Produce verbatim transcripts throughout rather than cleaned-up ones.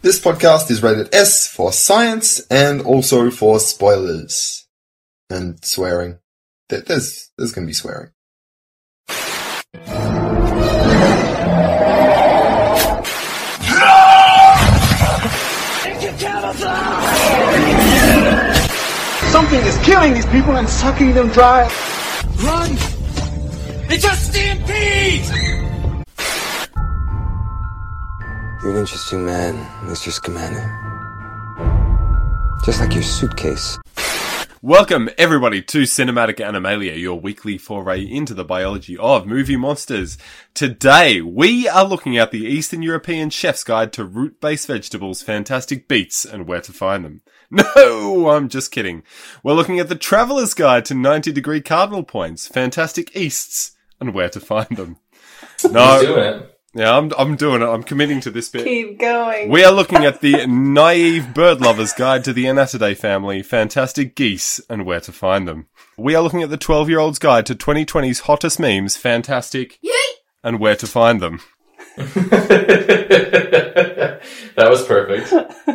This podcast is rated S for science and also for spoilers. And swearing. There's, there's gonna be swearing. Something is killing these people and sucking them dry. Run! It's a stampede! You're an interesting man, Mister Scamander. Just like your suitcase. Welcome, everybody, to Cinematic Animalia, your weekly foray into the biology of movie monsters. Today, we are looking at the Eastern European Chef's Guide to Root-Based Vegetables, Fantastic Beasts, and Where to Find Them. No, I'm just kidding. We're looking at the Traveller's Guide to ninety degree Cardinal Points, Fantastic Easts, and Where to Find Them. No. He's doing it. Yeah, I'm I'm doing it. I'm committing to this bit. Keep going. We are looking at the Naive Bird Lover's Guide to the Anatidae Family, Fantastic Geese, and Where to Find Them. We are looking at the twelve-Year-Old's Guide to twenty twenty's Hottest Memes, Fantastic, Yay! and Where to Find Them. That was perfect.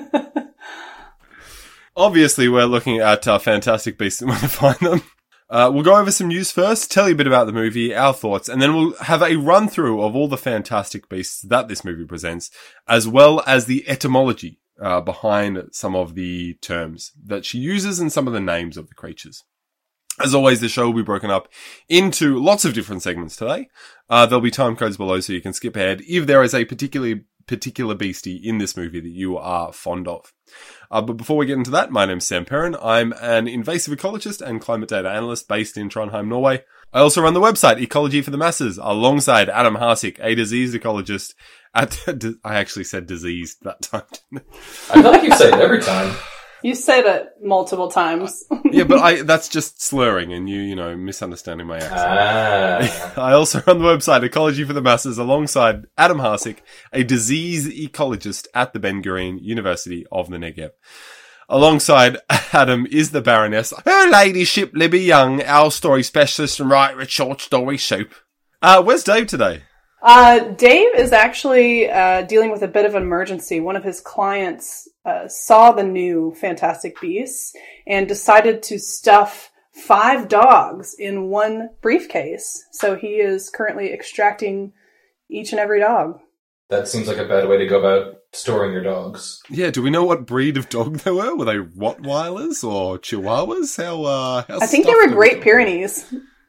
Obviously, we're looking at uh, Fantastic Beasts and Where to Find Them. Uh, we'll go over some news first, tell you a bit about the movie, our thoughts, and then we'll have a run-through of all the fantastic beasts that this movie presents, as well as the etymology uh, behind some of the terms that she uses and some of the names of the creatures. As always, the show will be broken up into lots of different segments today. Uh, there'll be time codes below so you can skip ahead if there is a particularly particular beastie in this movie that you are fond of. Uh, but before we get into that, my name's Sam Perrin. I'm an invasive ecologist and climate data analyst based in Trondheim, Norway. I also run the website Ecology for the Masses alongside Adam Harsik, a disease ecologist at... I actually said diseased that time, didn't I? I feel like you say it every time. You said it multiple times. Yeah, but I that's just slurring and you, you know, misunderstanding my accent. Ah. I also run the website Ecology for the Masses alongside Adam Harsik, a disease ecologist at the Ben Gurion University of the Negev. Alongside Adam is the Baroness, her ladyship Libby Young, our story specialist and writer at Short Story Soup. Uh, where's Dave today? Uh, Dave is actually uh, dealing with a bit of an emergency. One of his clients uh, saw the new Fantastic Beasts and decided to stuff five dogs in one briefcase. So he is currently extracting each and every dog. That seems like a bad way to go about storing your dogs. Yeah, do we know what breed of dog they were? Were they Rottweilers or Chihuahuas? How, uh, how I think they were Great Pyrenees.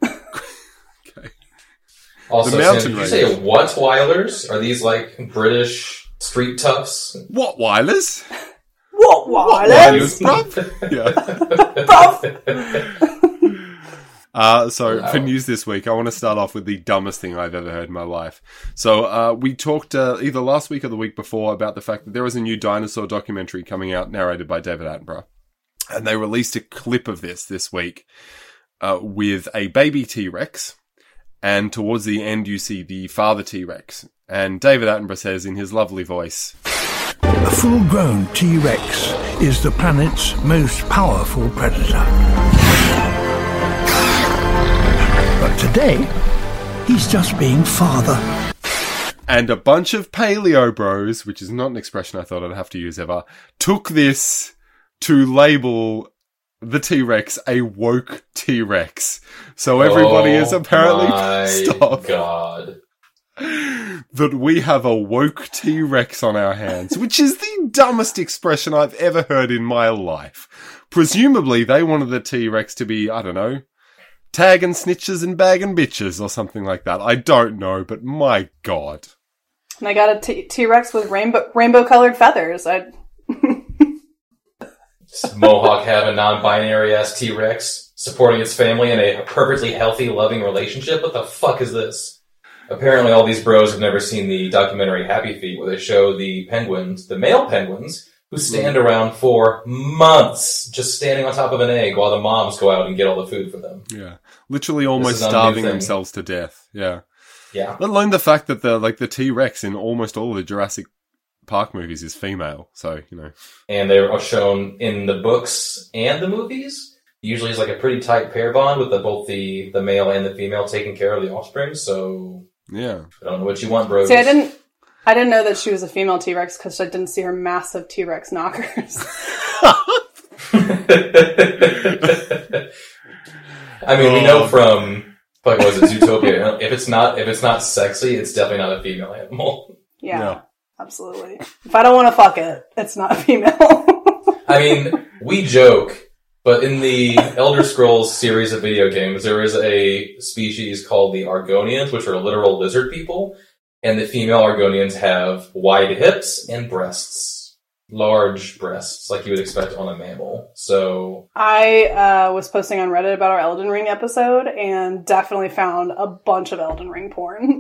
Also, The Sam, mountain did you say Rottweilers? Are these like British street toughs? Rottweilers? What wireless? bruv? Yeah. Uh, so, Wow. for news this week, I want to start off with the dumbest thing I've ever heard in my life. So, uh, we talked uh, either last week or the week before about the fact that there was a new dinosaur documentary coming out narrated by David Attenborough. And they released a clip of this this week uh, with a baby T-Rex. And towards the end, you see the father T-Rex. And David Attenborough says in his lovely voice, A full-grown T-Rex is the planet's most powerful predator. But today, he's just being father. and a bunch of paleo bros, which is not an expression I thought I'd have to use ever, took this to label the T-Rex a woke T-Rex. So everybody oh is apparently my pissed off God. that we have a woke T-Rex on our hands, which is the dumbest expression I've ever heard in my life. Presumably, they wanted the T-Rex to be, I don't know, tagging snitches and bagging bitches or something like that. I don't know, but my God. And I got a T- T-Rex with rainbow rainbow colored feathers. I Mohawk having non-binary ass T-Rex supporting its family in a perfectly healthy, loving relationship. What the fuck is this? Apparently, all these bros have never seen the documentary Happy Feet, where they show the penguins, the male penguins, who stand around for months just standing on top of an egg while the moms go out and get all the food for them. Yeah. Literally almost is not a new starving thing. themselves to death. Yeah. Yeah. Let alone the fact that the like the T-Rex in almost all of the Jurassic Park movies is female. So, you know. And they are shown in the books and the movies. Usually it's like a pretty tight pair bond with the, both the, the male and the female taking care of the offspring. So, Yeah. I don't know what you want, bros. see. I didn't. I didn't know that she was a female T-Rex because I didn't see her massive T-Rex knockers. I mean, we know from fuck, what was it, Zootopia? If it's not if it's not sexy, it's definitely not a female animal. Yeah, No. absolutely. If I don't want to fuck it, it's not a female. I mean, we joke, but in the Elder Scrolls series of video games, there is a species called the Argonians, which are literal lizard people, and the female Argonians have wide hips and breasts. Large breasts, like you would expect on a mammal. So I uh, was posting on Reddit about our Elden Ring episode and definitely found a bunch of Elden Ring porn.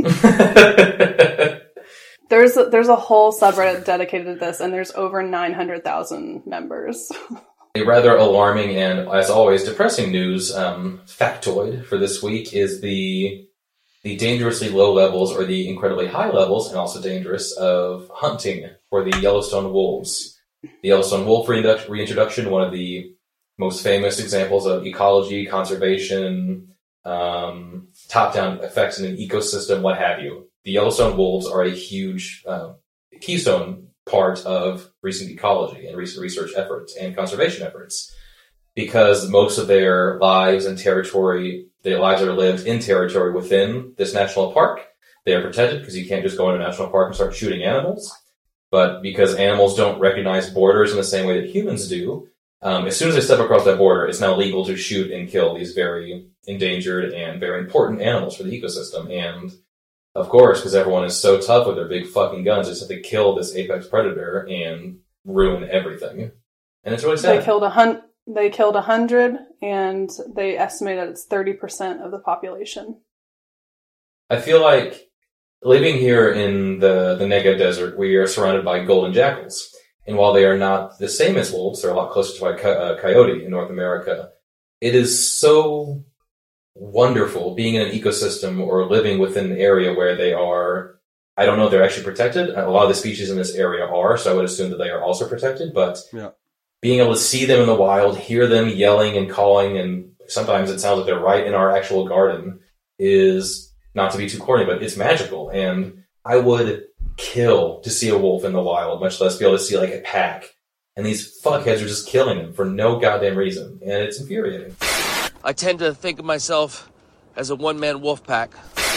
there's a, there's a whole subreddit dedicated to this, and there's over nine hundred thousand members. a rather alarming and, as always, depressing news um, factoid for this week is the the dangerously low levels or the incredibly high levels, and also dangerous, of hunting for the Yellowstone wolves. The Yellowstone wolf reintrodu- reintroduction, one of the most famous examples of ecology, conservation, um, top-down effects in an ecosystem, what have you. The Yellowstone wolves are a huge uh, keystone part of recent ecology and recent research efforts and conservation efforts, because most of their lives and territory, their lives are lived in territory within this national park. They are protected because you can't just go into a national park and start shooting animals. But because animals don't recognize borders in the same way that humans do, um, as soon as they step across that border, it's now legal to shoot and kill these very endangered and very important animals for the ecosystem. And, of course, because everyone is so tough with their big fucking guns, they just have to kill this apex predator and ruin everything. And it's really sad. They killed a hun- They killed a hundred, and they estimate that it's thirty percent of the population. I feel like living here in the, the Nega Desert, we are surrounded by golden jackals. And while they are not the same as wolves, they're a lot closer to a co- uh, coyote in North America. It is so wonderful being in an ecosystem or living within an area where they are, I don't know if they're actually protected. A lot of the species in this area are, so I would assume that they are also protected. But Yeah. being able to see them in the wild, hear them yelling and calling, and sometimes it sounds like they're right in our actual garden, is, not to be too corny, but it's magical. And I would kill to see a wolf in the wild, much less be able to see like a pack. And these fuckheads are just killing them for no goddamn reason. And it's infuriating. I tend to think of myself as a one-man wolf pack.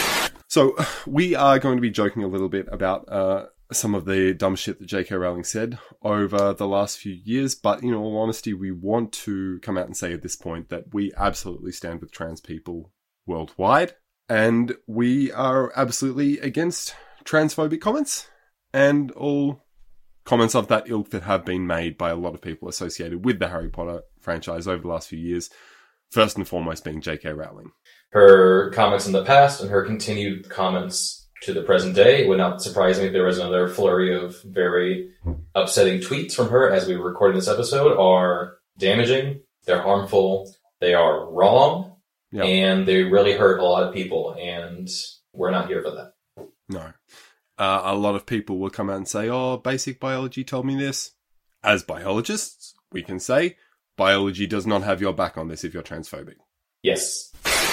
So we are going to be joking a little bit about uh, some of the dumb shit that J K Rowling said over the last few years, but in all honesty, we want to come out and say at this point that we absolutely stand with trans people worldwide, and we are absolutely against transphobic comments and all comments of that ilk that have been made by a lot of people associated with the Harry Potter franchise over the last few years, first and foremost being J K Rowling. Her comments in the past and her continued comments to the present day, it would not surprise me if there was another flurry of very upsetting tweets from her as we were recording this episode, are damaging, they're harmful, they are wrong, yep. And they really hurt a lot of people, and we're not here for that. No. Uh, a lot of people will come out and say, oh, basic biology told me this. As biologists, we can say, biology does not have your back on this if you're transphobic. Yes.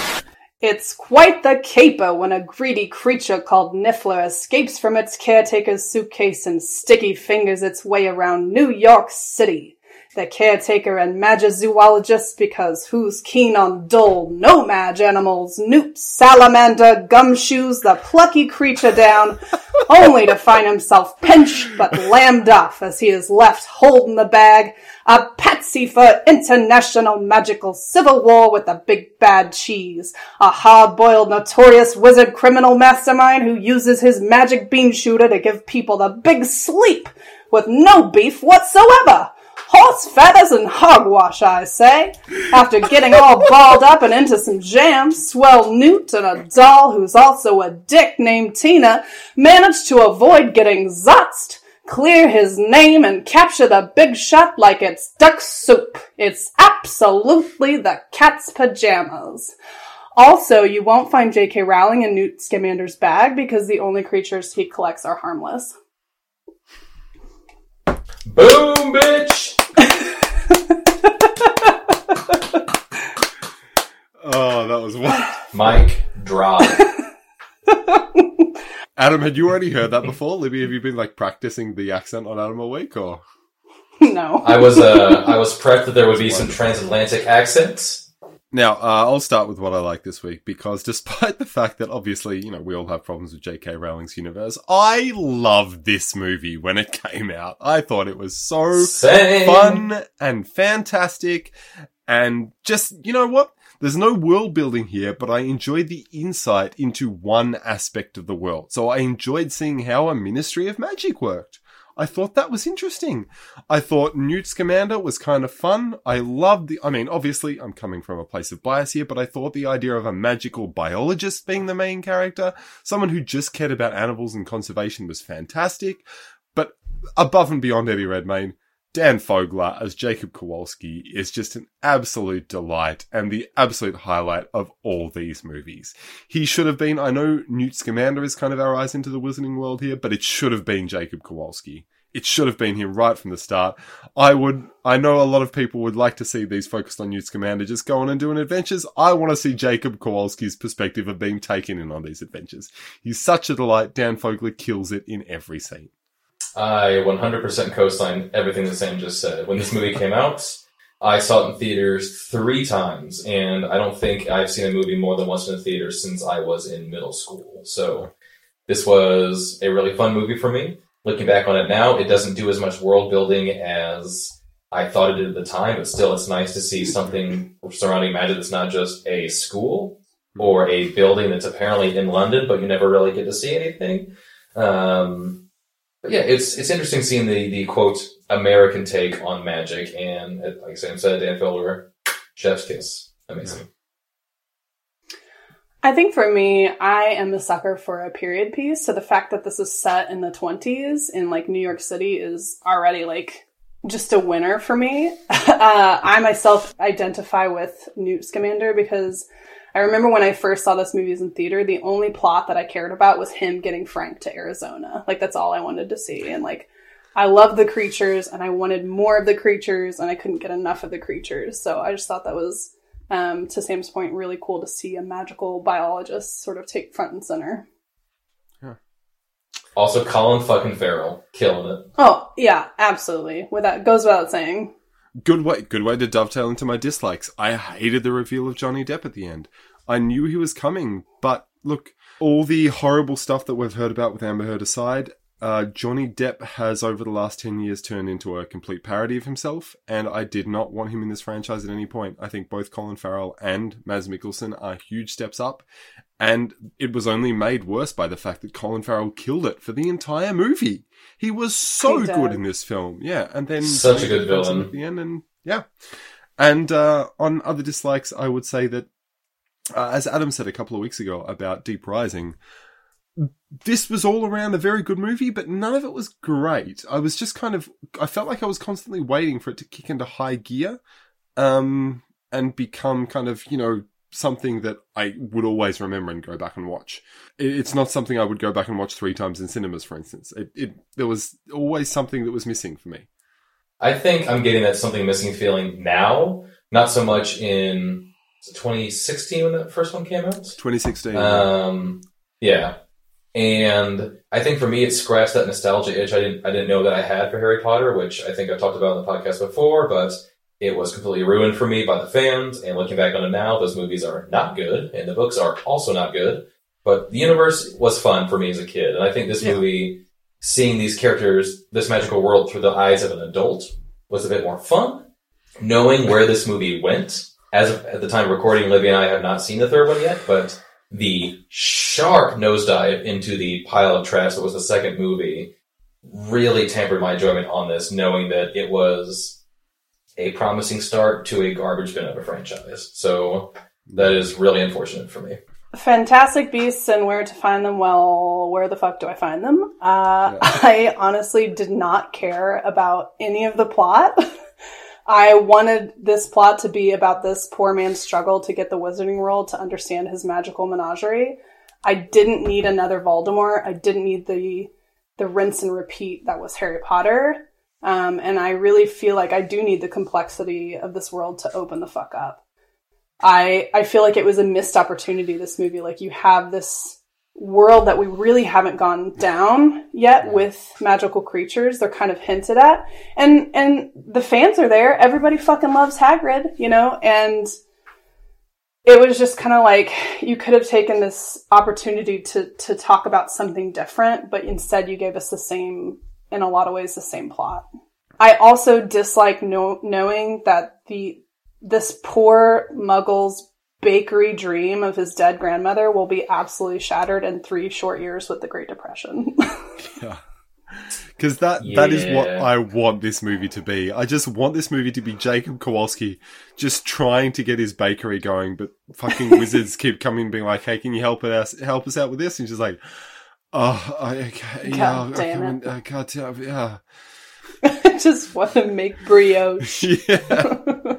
It's quite the caper when a greedy creature called Niffler escapes from its caretaker's suitcase and sticky fingers its way around New York City. The caretaker and magizoologist, because who's keen on dull no-mag animals, newt, salamander, gumshoes the plucky creature down, only to find himself pinched but lammed off as he is left holding the bag, a patsy for international magical civil war with the big bad cheese, a hard-boiled notorious wizard criminal mastermind who uses his magic bean shooter to give people the big sleep with no beef whatsoever. Horse feathers and hogwash, I say. After getting all balled up and into some jam, Swell Newt and a doll who's also a dick named Tina managed to avoid getting zotzed, clear his name, and capture the big shot like it's duck soup. It's absolutely the cat's pajamas. Also, you won't find J K Rowling in Newt Scamander's bag because the only creatures he collects are harmless. Boom, bitch! Oh, that was what? Mic drop. And Adam, had you already heard that before? Libby, have you been like practicing the accent on Animal Week, or? No. I was uh, I was prepped that there would be some transatlantic accents. Now, uh, I'll start with what I like this week, because despite the fact that obviously, you know, we all have problems with J K Rowling's universe, I loved this movie when it came out. I thought it was so Same. fun and fantastic, and just, you know what? There's no world building here, but I enjoyed the insight into one aspect of the world. So I enjoyed seeing how a Ministry of Magic worked. I thought that was interesting. I thought Newt Scamander was kind of fun. I loved the, I mean, obviously I'm coming from a place of bias here, but I thought the idea of a magical biologist being the main character, someone who just cared about animals and conservation, was fantastic. But above and beyond Eddie Redmayne, Dan Fogler as Jacob Kowalski is just an absolute delight and the absolute highlight of all these movies. He should have been, I know Newt Scamander is kind of our eyes into the Wizarding World here, but it should have been Jacob Kowalski. It should have been him right from the start. I would, I know a lot of people would like to see these focused on Newt Scamander just go on and doing adventures. I want to see Jacob Kowalski's perspective of being taken in on these adventures. He's such a delight. Dan Fogler kills it in every scene. I one hundred percent co-sign everything that Sam just said. When this movie came out, I saw it in theaters three times, and I don't think I've seen a movie more than once in a theater since I was in middle school. So this was a really fun movie for me. Looking back on it now, it doesn't do as much world building as I thought it did at the time, but still it's nice to see something surrounding magic that's not just a school or a building that's apparently in London, but you never really get to see anything. Um... But yeah, it's it's interesting seeing the, the, quote, American take on magic, and like Sam said, Dan Fogler, chef's kiss. Amazing. I think for me, I am a sucker for a period piece, so the fact that this is set in the twenties in, like, New York City is already, like, just a winner for me. uh, I myself identify with Newt Scamander because I remember when I first saw this movie in theater, the only plot that I cared about was him getting Frank to Arizona. Like, that's all I wanted to see. And, like, I love the creatures, and I wanted more of the creatures, and I couldn't get enough of the creatures. So I just thought that was, um, to Sam's point, really cool to see a magical biologist sort of take front and center. Yeah. Also, Colin fucking Farrell, killing it. Oh, yeah, absolutely. Without, goes without saying. Good way, good way to dovetail into my dislikes. I hated the reveal of Johnny Depp at the end. I knew he was coming, but look, all the horrible stuff that we've heard about with Amber Heard aside, uh, Johnny Depp has over the last ten years turned into a complete parody of himself, and I did not want him in this franchise at any point. I think both Colin Farrell and Mads Mikkelsen are huge steps up, and it was only made worse by the fact that Colin Farrell killed it for the entire movie. He was so He good did. in this film, yeah. And then Such a Johnny good Depp comes in villain. at the end, and yeah. And uh, on other dislikes, I would say that, uh, as Adam said a couple of weeks ago about Deep Rising, this was all around a very good movie, but none of it was great. I was just kind of, I felt like I was constantly waiting for it to kick into high gear, um, and become kind of, you know, something that I would always remember and go back and watch. It's not something I would go back and watch three times in cinemas, for instance. It, it there was always something that was missing for me. I think I'm getting that something missing feeling now, not so much in twenty sixteen when that first one came out. twenty sixteen. Um, yeah. And I think for me, it scratched that nostalgia itch I didn't I didn't know that I had for Harry Potter, which I think I've talked about in the podcast before, but it was completely ruined for me by the fans. And looking back on it now, those movies are not good, and the books are also not good. But the universe was fun for me as a kid, and I think this Yeah. movie, seeing these characters, this magical world through the eyes of an adult, was a bit more fun. Knowing where this movie went, as of, at the time of recording, Libby and I have not seen the third one yet, but the sharp nosedive into the pile of trash that was the second movie really tempered my enjoyment on this, knowing that it was a promising start to a garbage bin of a franchise. So that is really unfortunate for me. Fantastic Beasts and Where to Find Them. Well, where the fuck do I find them? Uh, Yeah. I honestly did not care about any of the plot. I wanted this plot to be about this poor man's struggle to get the Wizarding World to understand his magical menagerie. I didn't need another Voldemort. I didn't need the the rinse and repeat that was Harry Potter. Um, and I really feel like I do need the complexity of this world to open the fuck up. I I feel like it was a missed opportunity, this movie. Like, you have this world that we really haven't gone down yet with magical creatures. They're kind of hinted at. And and the fans are there. Everybody fucking loves Hagrid, you know? And it was just kind of like, you could have taken this opportunity to to talk about something different, but instead you gave us the same, in a lot of ways, the same plot. I also dislike know, knowing that the this poor muggle's bakery dream of his dead grandmother will be absolutely shattered in three short years with the Great Depression. Yeah. Because that, Yeah. that is what I want this movie to be. I just want this movie to be Jacob Kowalski just trying to get his bakery going, but fucking wizards keep coming being like, hey, can you help us help us out with this? And she's like, oh, I, okay, yeah, God I, damn I, it. I can't tell, yeah. I just want to make brioche. Yeah.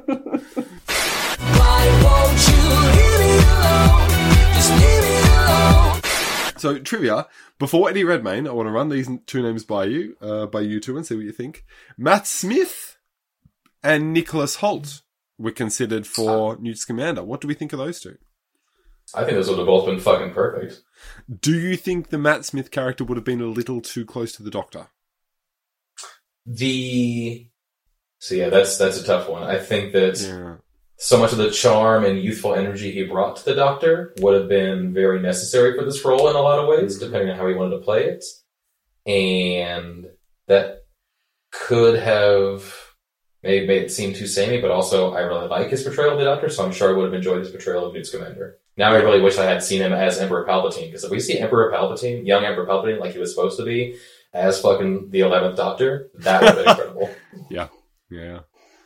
So, trivia. Before Eddie Redmayne, I want to run these two names by you, uh, by you two, and see what you think. Matt Smith and Nicholas Hoult were considered for Newt Scamander. What do we think of those two? I think those would have both been fucking perfect. Do you think the Matt Smith character would have been a little too close to the Doctor? The so yeah, that's that's a tough one. I think that Yeah. so much of the charm and youthful energy he brought to the Doctor would have been very necessary for this role in a lot of ways, depending on how he wanted to play it. And that could have maybe made it seem too samey, but also I really like his portrayal of the Doctor, so I'm sure I would have enjoyed his portrayal of Newt Scamander. Now I really wish I had seen him as Emperor Palpatine, because if we see Emperor Palpatine, young Emperor Palpatine, like he was supposed to be, as fucking the eleventh Doctor, that would have been incredible. Yeah. Yeah.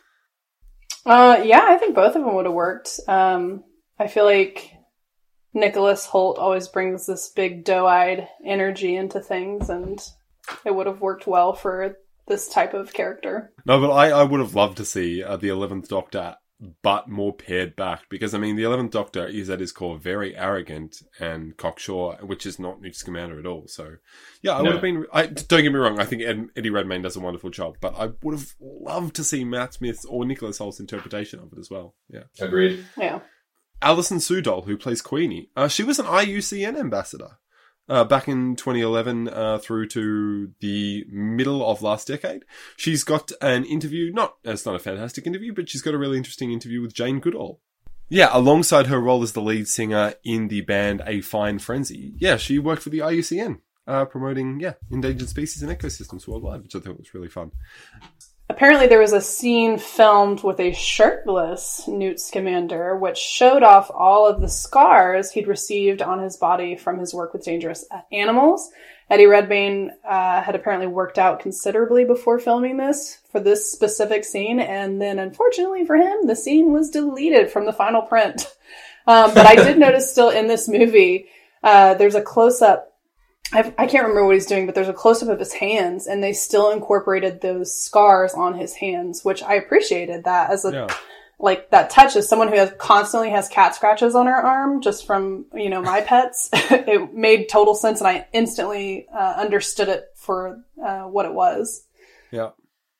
Uh, yeah, I think both of them would have worked. Um, I feel like Nicholas Hoult always brings this big doe-eyed energy into things, and it would have worked well for this type of character. No, but I, I would have loved to see uh, the eleventh Doctor, but more pared back. Because, I mean, the eleventh Doctor is at his core very arrogant and cocksure, which is not Newt Scamander at all. So, yeah, I No. would have been... I, don't get me wrong, I think Ed, Eddie Redmayne does a wonderful job, but I would have loved to see Matt Smith's or Nicholas Hoult's interpretation of it as well. Yeah. Agreed. Yeah. Alison Sudol, who plays Queenie, uh, she was an I U C N ambassador uh, back in twenty eleven uh, through to the middle of last decade. She's got an interview, not it's not a fantastic interview, but she's got a really interesting interview with Jane Goodall. Yeah, alongside her role as the lead singer in the band A Fine Frenzy. Yeah, she worked for the I U C N, uh, promoting, yeah, endangered species and ecosystems worldwide, which I thought was really fun. Apparently there was a scene filmed with a shirtless Newt Scamander, which showed off all of the scars he'd received on his body from his work with dangerous animals. Eddie Redmayne uh, had apparently worked out considerably before filming this for this specific scene, and then unfortunately for him, the scene was deleted from the final print. Um, but I did notice still in this movie, uh, there's a close-up. I've, I can't remember what he's doing, but there's a close-up of his hands, and they still incorporated those scars on his hands, which I appreciated that as a, Yeah. like, that touch as someone who has constantly has cat scratches on her arm, just from, you know, my pets. It made total sense, and I instantly uh, understood it for uh, what it was. Yeah.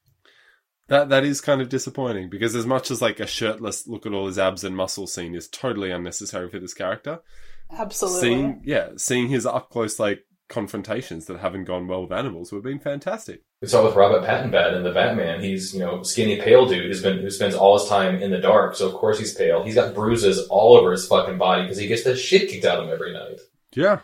That that is kind of disappointing, because as much as like a shirtless look at all his abs and muscles scene is totally unnecessary for this character, Absolutely. seeing yeah, seeing his up close like confrontations that haven't gone well with animals would have been fantastic. We saw with Robert Pattinson in the Batman. He's, you know, skinny, pale dude who's been who spends all his time in the dark. So of course he's pale. He's got bruises all over his fucking body because he gets the shit kicked out of him every night. Yeah.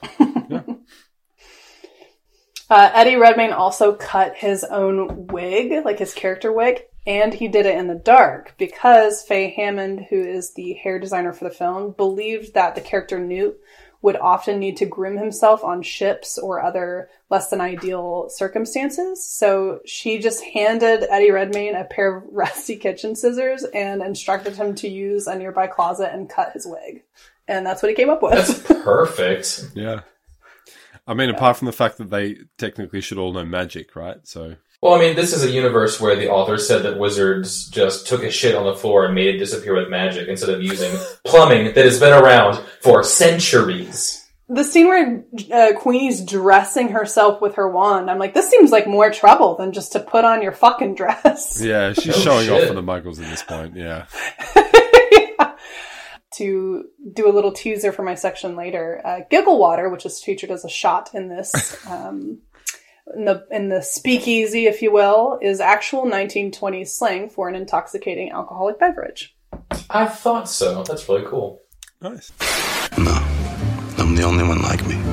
Uh, Eddie Redmayne also cut his own wig, like his character wig, and he did it in the dark because Faye Hammond, who is the hair designer for the film, believed that the character Newt would often need to groom himself on ships or other less than ideal circumstances. So she just handed Eddie Redmayne a pair of rusty kitchen scissors and instructed him to use a nearby closet and cut his wig. And that's what he came up with. That's perfect. Yeah. I mean, yeah. Apart from the fact that they technically should all know magic, right? So, well, I mean, this is a universe where the author said that wizards just took a shit on the floor and made it disappear with magic instead of using plumbing that has been around for centuries. The scene where uh, Queenie's dressing herself with her wand, I'm like, this seems like more trouble than just to put on your fucking dress. Yeah, she's oh, showing shit. off for the muggles at this point, yeah. yeah. to do a little teaser for my section later, uh, Giggle Water, which is featured as a shot in this, um, in the in the speakeasy, if you will, is actual nineteen twenties slang for an intoxicating alcoholic beverage. I thought so. That's really cool. Nice. No, I'm the only one like me.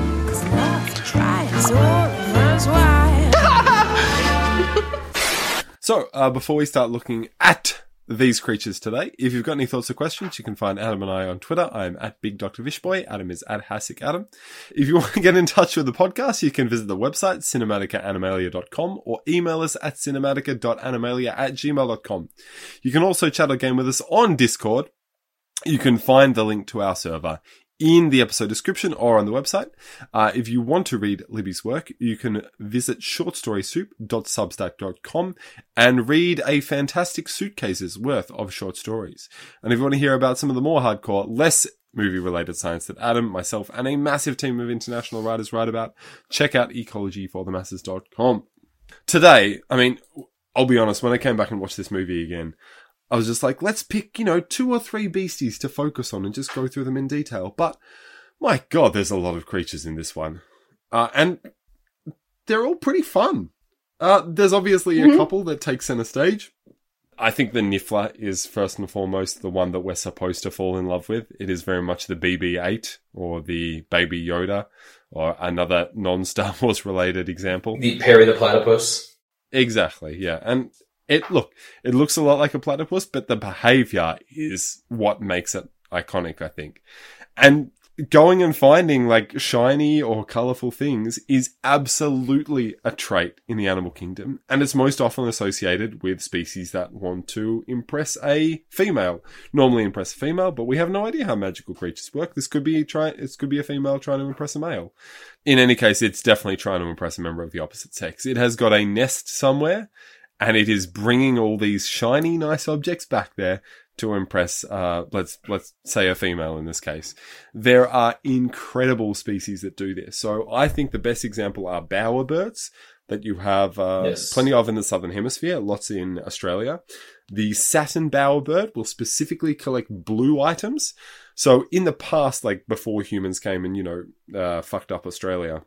So, uh, before we start looking at these creatures today, if you've got any thoughts or questions, you can find Adam and I on Twitter. I'm at Big Doctor Vishboy. Adam is at Hasik Adam. If you want to get in touch with the podcast, you can visit the website, cinematica animalia dot com, or email us at cinematica dot animalia at gmail dot com. You can also chat or game with us on Discord. You can find the link to our server in the episode description or on the website. Uh, if you want to read Libby's work, you can visit short story soup dot substack dot com and read a fantastic suitcase's worth of short stories. And if you want to hear about some of the more hardcore, less movie-related science that Adam, myself, and a massive team of international writers write about, check out ecology for the masses dot com. Today, I mean, I'll be honest, when I came back and watched this movie again, I was just like, let's pick, you know, two or three beasties to focus on and just go through them in detail. But, my God, there's a lot of creatures in this one. Uh, and they're all pretty fun. Uh, there's obviously mm-hmm. a couple that take center stage. I think the Niffler is first and foremost the one that we're supposed to fall in love with. It is very much the B B eight or the Baby Yoda or another non-Star Wars related example. The Perry the Platypus. Exactly, yeah. And It look, it looks a lot like a platypus, but the behavior is what makes it iconic, I think. And going and finding like shiny or colorful things is absolutely a trait in the animal kingdom. And it's most often associated with species that want to impress a female. Normally impress a female, but we have no idea how magical creatures work. This could be try, this could be a female trying to impress a male. In any case, it's definitely trying to impress a member of the opposite sex. It has got a nest somewhere, and it is bringing all these shiny, nice objects back there to impress, uh, let's, let's say a female in this case. There are incredible species that do this. So I think the best example are bowerbirds that you have, uh, yes. plenty of in the Southern Hemisphere, lots in Australia. The satin bowerbird will specifically collect blue items. So in the past, like before humans came and, you know, uh, fucked up Australia,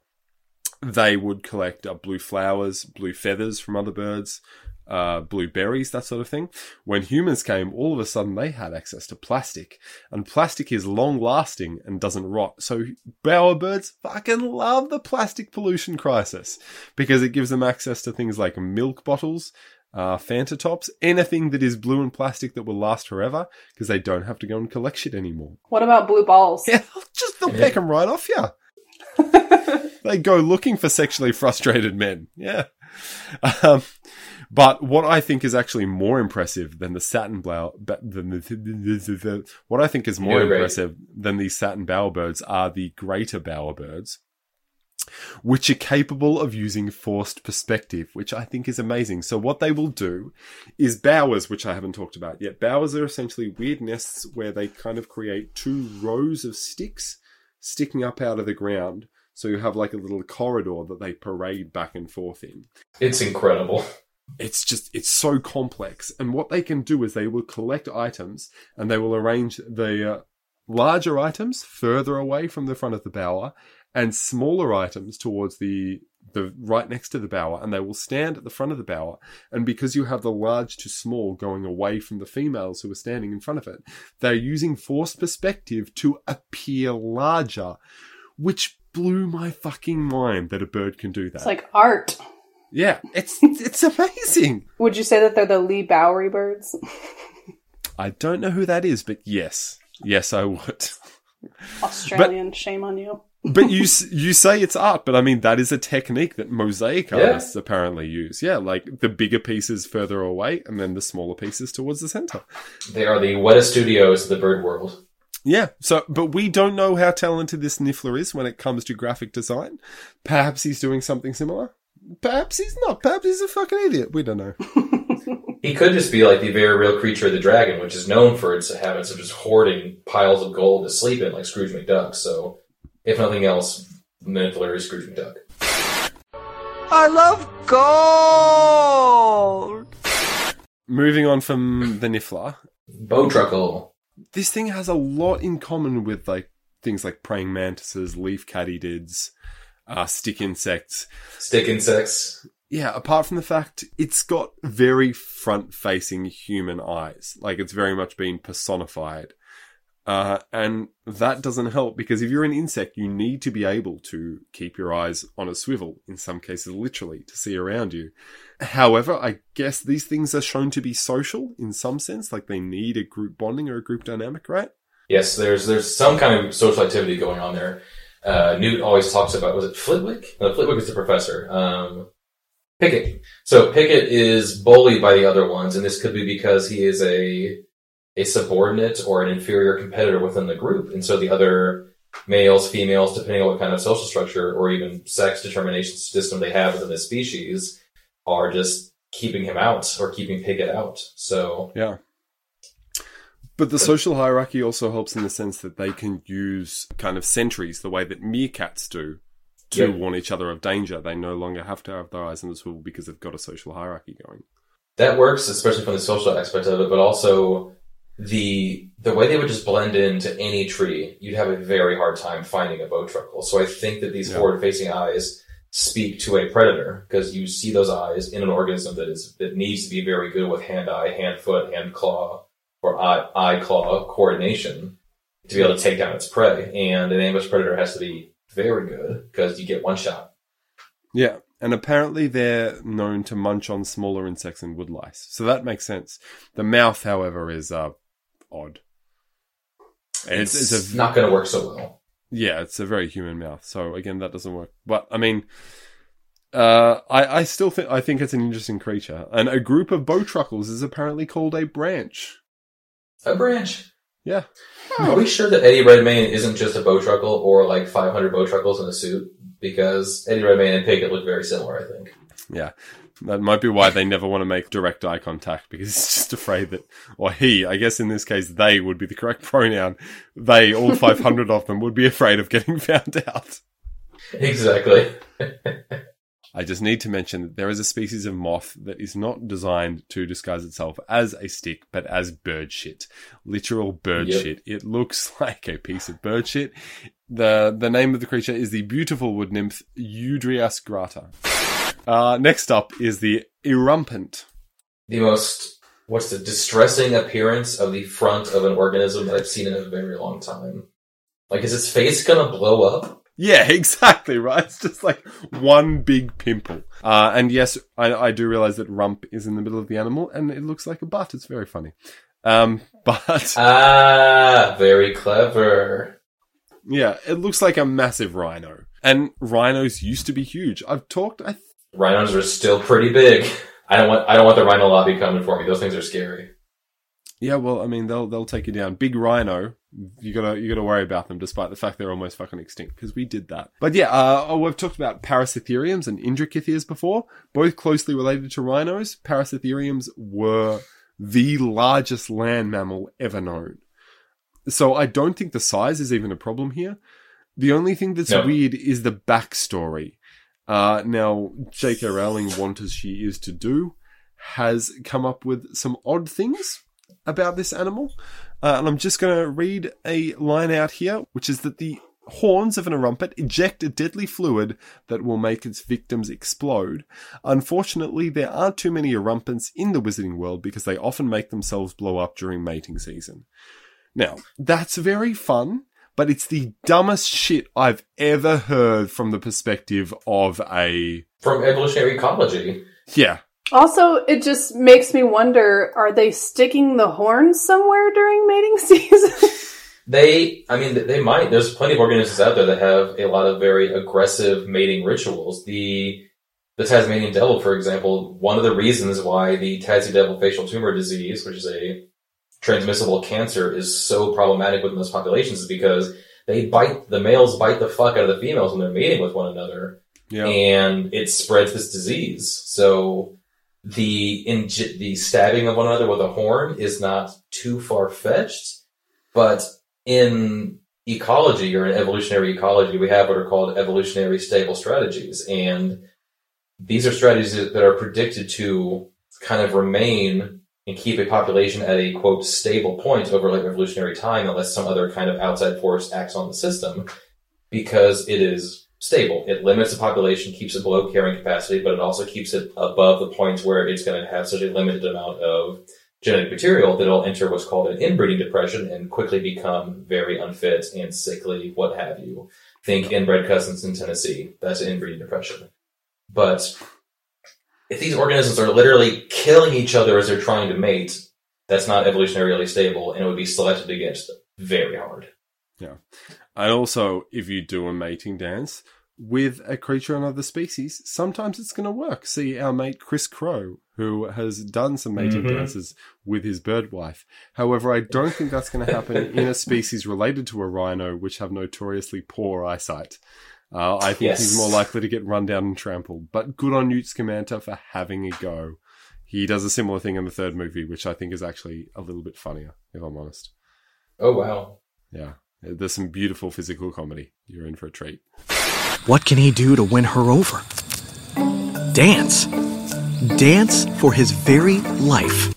they would collect uh, blue flowers, blue feathers from other birds, uh, blue berries, that sort of thing. When humans came, all of a sudden they had access to plastic. And plastic is long lasting and doesn't rot. So bowerbirds fucking love the plastic pollution crisis because it gives them access to things like milk bottles, uh, Fanta tops, anything that is blue and plastic that will last forever because they don't have to go and collect shit anymore. What about blue balls? Yeah, just they'll pick them right off you. They go looking for sexually frustrated men. Yeah. Um, but what I think is actually more impressive than the satin blow, than the, the, the, the, what I think is more You're impressive right. than these satin bowerbirds are the greater bowerbirds, which are capable of using forced perspective, which I think is amazing. So what they will do is bowers, which I haven't talked about yet. Bowers are essentially weird nests where they kind of create two rows of sticks sticking up out of the ground. So you have like a little corridor that they parade back and forth in. It's incredible. It's just, it's so complex. And what they can do is they will collect items and they will arrange the uh, larger items further away from the front of the bower and smaller items towards the, the right next to the bower. And they will stand at the front of the bower. And because you have the large to small going away from the females who are standing in front of it, they're using forced perspective to appear larger, which blew my fucking mind that a bird can do that. It's like art. Yeah, it's it's amazing. Would you say that they're the Lee Bowery birds? I don't know who that is, but yes. Yes, I would. Australian, but, shame on you. But you you say it's art, but I mean, that is a technique that mosaic yeah. artists apparently use. Yeah, like the bigger pieces further away and then the smaller pieces towards the center. They are the Weta Studios of the bird world. Yeah, so, but we don't know how talented this Niffler is when it comes to graphic design. Perhaps he's doing something similar. Perhaps he's not. Perhaps he's a fucking idiot. We don't know. He could just be like the very real Creature of the Dragon, which is known for its habits of just hoarding piles of gold to sleep in, like Scrooge McDuck. So, if nothing else, Niffler is Scrooge McDuck. I love gold! Moving on from the Niffler. Bowtruckle. this thing has a lot in common with like things like praying mantises, leaf katydids, uh, stick insects. Stick insects. Yeah, apart from the fact it's got very front-facing human eyes. Like, it's very much been personified. Uh, and that doesn't help, because if you're an insect, you need to be able to keep your eyes on a swivel, in some cases literally, to see around you. However, I guess these things are shown to be social in some sense, like they need a group bonding or a group dynamic, right? Yes, there's there's some kind of social activity going on there. Uh, Newt always talks about, was it Flitwick? No, Flitwick is the professor. Um, Pickett. So Pickett is bullied by the other ones, and this could be because he is a a subordinate or an inferior competitor within the group. And so the other males, females, depending on what kind of social structure or even sex determination system they have within the species, are just keeping him out or keeping Pickett out. So yeah. But the social hierarchy also helps in the sense that they can use kind of sentries the way that meerkats do to yep. warn each other of danger. They no longer have to have their eyes on the swivel because they've got a social hierarchy going. That works, especially from the social aspect of it, but also the the way they would just blend into any tree, you'd have a very hard time finding a bowtruckle. So I think that these yeah. forward-facing eyes speak to a predator, because you see those eyes in an organism that is that needs to be very good with hand-eye, hand-foot, hand-claw, or eye-claw coordination to be able to take down its prey. And an ambush predator has to be very good, because you get one shot. Yeah, and apparently they're known to munch on smaller insects and woodlice. So that makes sense. The mouth, however, is uh, odd. It's, it's, it's a, not going to work so well. Yeah, it's a very human mouth. So again, that doesn't work. But I mean, uh, I, I still think I think it's an interesting creature. And a group of bowtruckles is apparently called a branch. A branch. Yeah. Are we sure that Eddie Redmayne isn't just a bowtruckle or like five hundred bowtruckles in a suit? Because Eddie Redmayne and Pickett look very similar, I think. Yeah. That might be why they never want to make direct eye contact, because it's just afraid that, or he, I guess in this case, they would be the correct pronoun. They, all five hundred of them, would be afraid of getting found out. Exactly. I just need to mention that there is a species of moth that is not designed to disguise itself as a stick, but as bird shit. Literal bird yep. shit. It looks like a piece of bird shit. The the name of the creature is the beautiful wood nymph Eudrias grata. Uh, next up is the Erumpent. The most, what's the distressing appearance of the front of an organism that I've seen in a very long time. Like, is its face gonna blow up? Yeah, exactly, right? It's just like one big pimple. Uh, and yes, I, I do realize that rump is in the middle of the animal, and it looks like a butt. It's very funny. Um, but... Ah, very clever. Yeah, it looks like a massive rhino. And rhinos used to be huge. I've talked... I th- Rhinos are still pretty big. I don't want I don't want the rhino lobby coming for me. Those things are scary. Yeah, well, I mean, they'll they'll take you down. Big rhino, you gotta you gotta worry about them, despite the fact they're almost fucking extinct, because we did that. But yeah, uh, oh, we've talked about Parasitheriums and Indrichithias before, both closely related to rhinos. Parasitheriums were the largest land mammal ever known. So I don't think the size is even a problem here. The only thing that's no. weird is the backstory. Uh, now, J K Rowling, want as she is to do, has come up with some odd things about this animal. Uh, and I'm just going to read a line out here, which is that the horns of an erumpent eject a deadly fluid that will make its victims explode. Unfortunately, there aren't too many erumpents in the wizarding world because they often make themselves blow up during mating season. Now, that's very fun. But it's the dumbest shit I've ever heard from the perspective of a... From evolutionary ecology. Yeah. Also, it just makes me wonder, are they sticking the horns somewhere during mating season? They, I mean, they might. There's plenty of organisms out there that have a lot of very aggressive mating rituals. The the Tasmanian devil, for example, one of the reasons why the Tassie devil facial tumor disease, which is a transmissible cancer, is so problematic within those populations is because they bite, the males bite the fuck out of the females when they're mating with one another. Yeah. And it spreads this disease. So the, in, the stabbing of one another with a horn is not too far-fetched, but in ecology or in evolutionary ecology, we have what are called evolutionary stable strategies. And these are strategies that are predicted to kind of remain and keep a population at a, quote, stable point over late revolutionary time unless some other kind of outside force acts on the system, because it is stable. It limits the population, keeps it below carrying capacity, but it also keeps it above the point where it's going to have such a limited amount of genetic material that it'll enter what's called an inbreeding depression and quickly become very unfit and sickly, what have you. Think inbred cousins in Tennessee. That's an inbreeding depression. But if these organisms are literally killing each other as they're trying to mate, that's not evolutionarily stable, and it would be selected against very hard. Yeah. And also, if you do a mating dance with a creature of another species, sometimes it's going to work. See our mate Chris Crow, who has done some mating mm-hmm. dances with his bird wife. However, I don't think that's going to happen in a species related to a rhino, which have notoriously poor eyesight. Uh, I think yes. he's more likely to get run down and trampled. But good on Newt Scamander for having a go. He does a similar thing in the third movie, which I think is actually a little bit funnier, if I'm honest. Oh, wow. Yeah. There's some beautiful physical comedy. You're in for a treat. What can he do to win her over? Dance. Dance for his very life.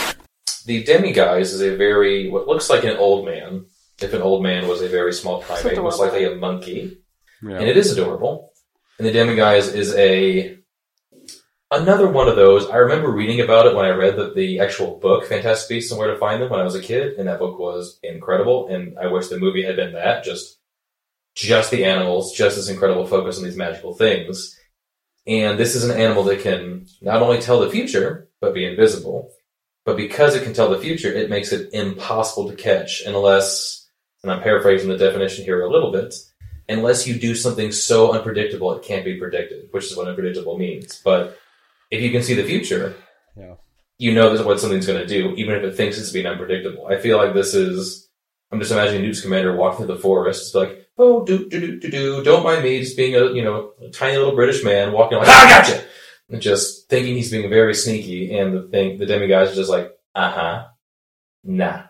The Demiguise is a very, what looks like an old man. If an old man was a very small primate, most likely a monkey. Yeah. And it is adorable. And the Demiguise is a another one of those. I remember reading about it when I read the, the actual book, Fantastic Beasts and Where to Find Them, when I was a kid, and that book was incredible. And I wish the movie had been that, just just the animals, just this incredible focus on these magical things. And this is an animal that can not only tell the future, but be invisible. But because it can tell the future, it makes it impossible to catch unless, and I'm paraphrasing the definition here a little bit, unless you do something so unpredictable it can't be predicted, which is what unpredictable means. But if you can see the future, yeah. you know that's what something's going to do, even if it thinks it's being unpredictable. I feel like this is, I'm just imagining Newt Scamander walking through the forest, it's like, oh, do, do, do, do, do, don't mind me, just being a, you know, a tiny little British man walking like, ah, I gotcha! And just thinking he's being very sneaky, and the thing, the Demiguise is just like, uh-huh, nah.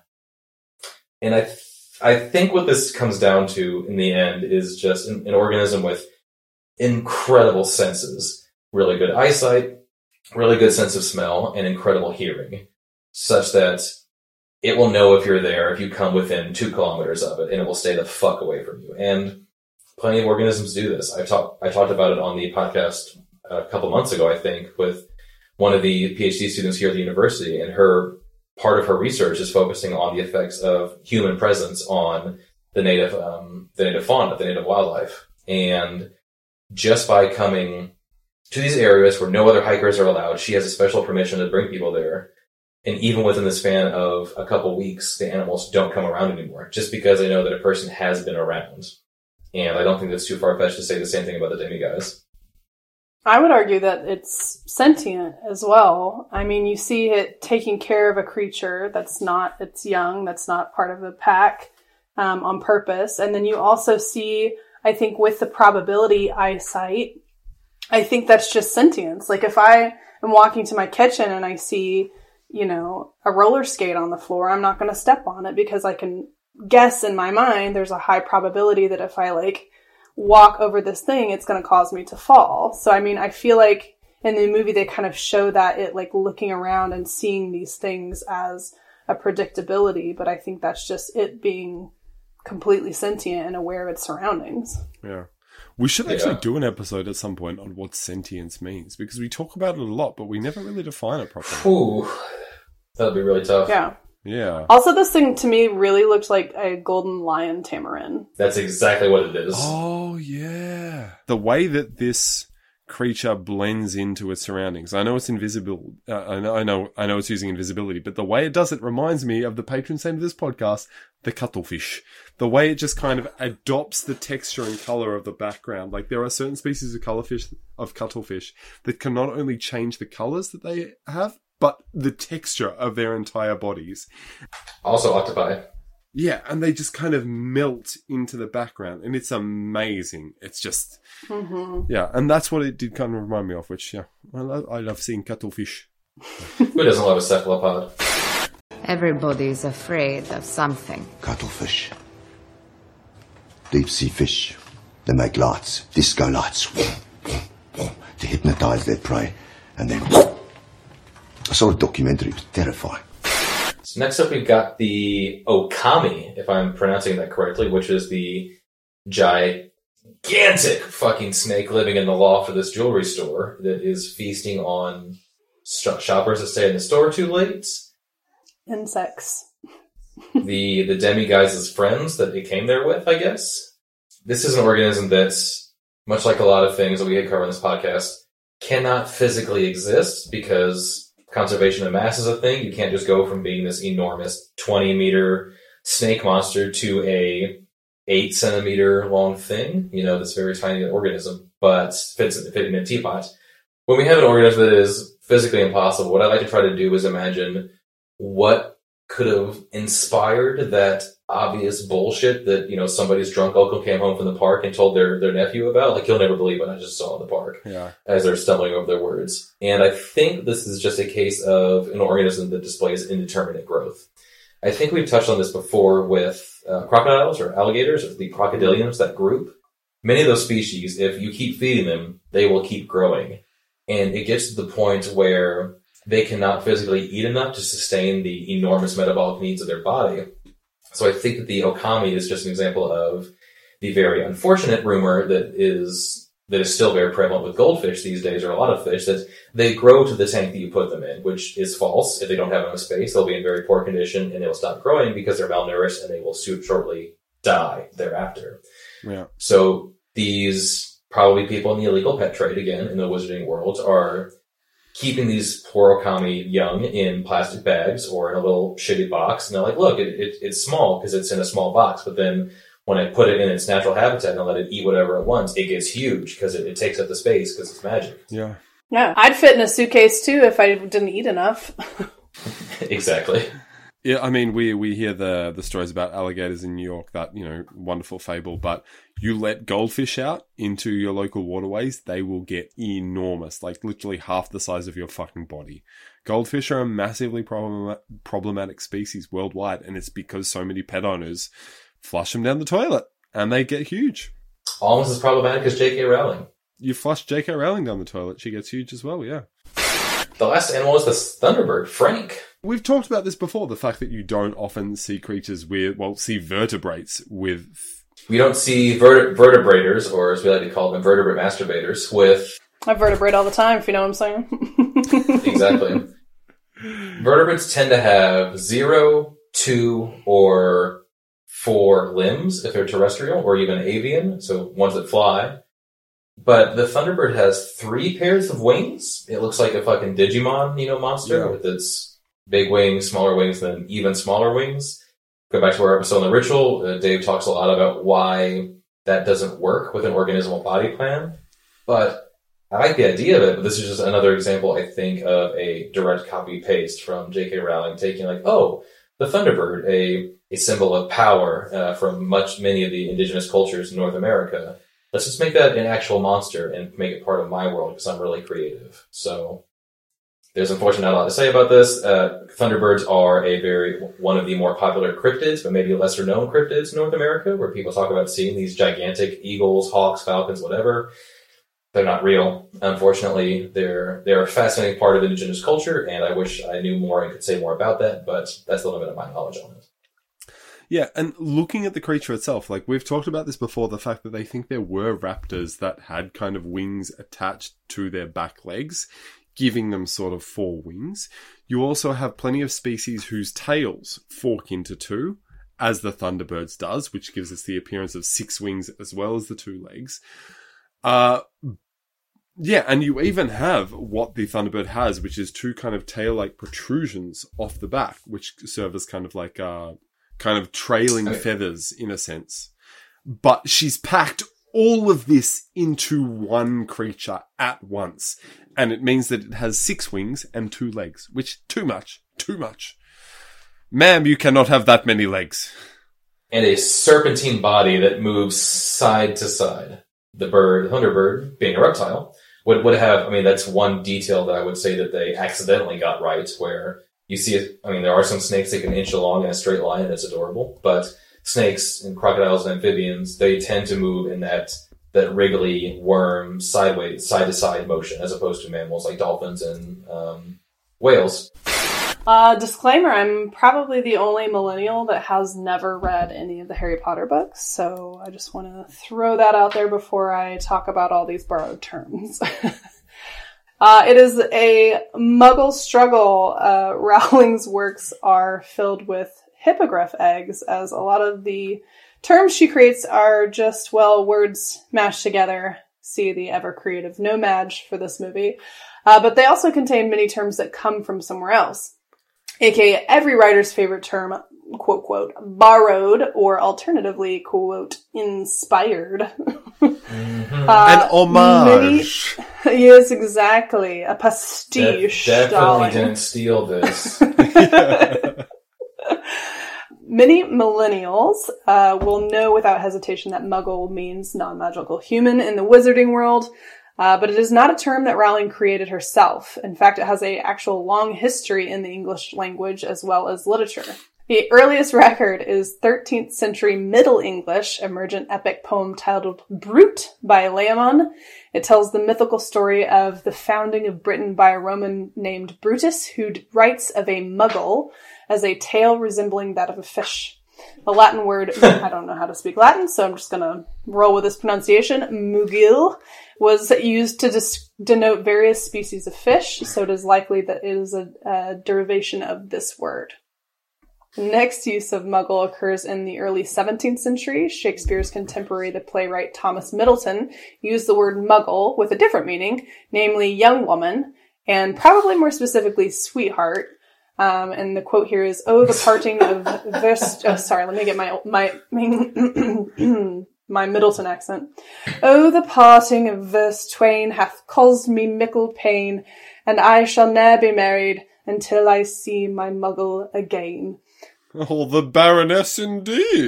And I, th- I think what this comes down to in the end is just an, an organism with incredible senses, really good eyesight, really good sense of smell, and incredible hearing, such that it will know if you're there if you come within two kilometers of it, and it will stay the fuck away from you. And plenty of organisms do this. I talked I talked about it on the podcast a couple months ago, I think, with one of the PhD students here at the university, and her part of her research is focusing on the effects of human presence on the native um, the native fauna, the native wildlife. And just by coming to these areas where no other hikers are allowed, she has a special permission to bring people there. And even within the span of a couple weeks, the animals don't come around anymore, just because they know that a person has been around. And I don't think that's too far-fetched to say the same thing about the Demiguise. I would argue that it's sentient as well. I mean, you see it taking care of a creature that's not its young, that's not part of the pack um, on purpose. And then you also see, I think, with the probability eyesight, I think that's just sentience. Like if I am walking to my kitchen and I see, you know, a roller skate on the floor, I'm not going to step on it because I can guess in my mind there's a high probability that if I like walk over this thing, it's going to cause me to fall. So, I mean, I feel like in the movie they kind of show that it like looking around and seeing these things as a predictability, but I think that's just it being completely sentient and aware of its surroundings. Yeah. We should actually Yeah. do an episode at some point on what sentience means, because we talk about it a lot, but we never really define it properly. Ooh, that'd be really tough. Yeah. Yeah. Also, this thing to me really looked like a golden lion tamarin. That's exactly what it is. Oh, yeah. The way that this creature blends into its surroundings. I know it's invisible. Uh, I know, I know, I know it's using invisibility, but the way it does it reminds me of the patron saint of this podcast, the cuttlefish. The way it just kind of adopts the texture and color of the background. Like there are certain species of colorfish, of cuttlefish that can not only change the colors that they have, but the texture of their entire bodies. Also octopi. Yeah, and they just kind of melt into the background, and it's amazing. It's just, Mm-hmm. yeah, and that's what it did kind of remind me of, which, yeah, I love, I love seeing cuttlefish. Who doesn't love a cephalopod? Everybody is afraid of something. Cuttlefish. Deep sea fish. They make lights, disco lights, to hypnotize their prey, and then I saw a documentary. It was terrifying. So next up, we've got the Okami, if I'm pronouncing that correctly, which is the gigantic fucking snake living in the loft of this jewelry store that is feasting on sh- shoppers that stay in the store too late. Insects. the the demigods' friends that it came there with, I guess. This is an organism that's, much like a lot of things that we cover on this podcast, cannot physically exist because conservation of mass is a thing. You can't just go from being this enormous twenty meter snake monster to a eight centimeter long thing, you know, this very tiny organism, but fits fit in a teapot. When we have an organism that is physically impossible, what I like to try to do is imagine what could have inspired that obvious bullshit that, you know, somebody's drunk uncle came home from the park and told their, their nephew about. Like, you'll never believe what I just saw in the park. Yeah. As they're stumbling over their words. And I think this is just a case of an organism that displays indeterminate growth. I think we've touched on this before with uh, crocodiles or alligators, or the crocodilians, that group. Many of those species, if you keep feeding them, they will keep growing. And it gets to the point where they cannot physically eat enough to sustain the enormous metabolic needs of their body. So I think that the Okami is just an example of the very unfortunate rumor that is that is still very prevalent with goldfish these days, or a lot of fish, that they grow to the tank that you put them in, which is false. If they don't have enough space, they'll be in very poor condition and they will stop growing because they're malnourished and they will soon shortly die thereafter. Yeah. So these probably people in the illegal pet trade, again, in the wizarding world, are keeping these poor Okami young in plastic bags or in a little shitty box. And they're like, look, it, it, it's small because it's in a small box. But then when I put it in its natural habitat and let it eat whatever it wants, it gets huge because it, it takes up the space because it's magic. Yeah. Yeah, I'd fit in a suitcase too if I didn't eat enough. Exactly. Yeah, I mean, we we hear the the stories about alligators in New York, that, you know, wonderful fable, but you let goldfish out into your local waterways, they will get enormous, like literally half the size of your fucking body. Goldfish are a massively problem, problematic species worldwide, and it's because so many pet owners flush them down the toilet, and they get huge. Almost as problematic as J K. Rowling. You flush J K. Rowling down the toilet, she gets huge as well, yeah. The last animal is the Thunderbird, Frank. We've talked about this before, the fact that you don't often see creatures with, well, see vertebrates with... We don't see verte- vertebrators, or as we like to call them, vertebrate masturbators, with... I vertebrate all the time, if you know what I'm saying. Exactly. Vertebrates tend to have zero, two, or four limbs, if they're terrestrial, or even avian, so ones that fly. But the Thunderbird has three pairs of wings. It looks like a fucking Digimon, you know, monster, yeah, with its big wings, smaller wings, and then even smaller wings. Go back to our episode on the ritual. Uh, Dave talks a lot about why that doesn't work with an organismal body plan. But I like the idea of it, but this is just another example, I think, of a direct copy-paste from J K. Rowling, taking like, oh, the Thunderbird, a, a symbol of power uh, from much many of the indigenous cultures in North America. Let's just make that an actual monster and make it part of my world because I'm really creative. So there's unfortunately not a lot to say about this. Uh, Thunderbirds are a very one of the more popular cryptids, but maybe lesser known cryptids in North America, where people talk about seeing these gigantic eagles, hawks, falcons, whatever. They're not real. Unfortunately, they're they're a fascinating part of indigenous culture, and I wish I knew more and could say more about that, but that's the limit of my knowledge on it. Yeah, and looking at the creature itself, like we've talked about this before, the fact that they think there were raptors that had kind of wings attached to their back legs, giving them sort of four wings. You also have plenty of species whose tails fork into two, as the Thunderbirds does, which gives us the appearance of six wings as well as the two legs. Uh, yeah, and you even have what the Thunderbird has, which is two kind of tail-like protrusions off the back, which serve as kind of like uh, kind of trailing okay. feathers in a sense. But she's packed all of this into one creature at once. And it means that it has six wings and two legs, which too much, too much. Ma'am, you cannot have that many legs. And a serpentine body that moves side to side. The bird, the Thunderbird, being a reptile, would, would have, I mean, that's one detail that I would say that they accidentally got right, where you see it, I mean, there are some snakes that can inch along in a straight line, and it's adorable, but snakes and crocodiles and amphibians, they tend to move in that that wriggly worm sideways, side to side motion, as opposed to mammals like dolphins and um, Wales. Uh, disclaimer, I'm probably the only millennial that has never read any of the Harry Potter books, so I just want to throw that out there before I talk about all these borrowed terms. uh, it is a Muggle struggle. Uh, Rowling's works are filled with hippogriff eggs, as a lot of the terms she creates are just, well, words mashed together. See the ever-creative Nomad for this movie. Uh, but they also contain many terms that come from somewhere else, aka every writer's favorite term, quote, quote, borrowed, or alternatively, quote, inspired. Mm-hmm. uh, An homage. Many, yes, exactly. A pastiche. De- definitely darling. didn't steal this. Many millennials uh, will know without hesitation that Muggle means non-magical human in the wizarding world, uh, but it is not a term that Rowling created herself. In fact, it has a actual long history in the English language as well as literature. The earliest record is thirteenth century Middle English emergent epic poem titled Brut by Laemon. It tells the mythical story of the founding of Britain by a Roman named Brutus, who writes of a Muggle as a tail resembling that of a fish. The Latin word, I don't know how to speak Latin, so I'm just going to roll with this pronunciation, mugil, was used to dis- denote various species of fish, so it is likely that it is a, a derivation of this word. The next use of Muggle occurs in the early seventeenth century. Shakespeare's contemporary, the playwright Thomas Middleton, used the word Muggle with a different meaning, namely young woman, and probably more specifically sweetheart. Um, and the quote here is, "Oh, the parting of this." Oh, sorry, let me get my my my, my Middleton accent. "Oh, the parting of verse twain hath caused me mickle pain, and I shall ne'er be married until I see my Muggle again." Oh, the Baroness indeed.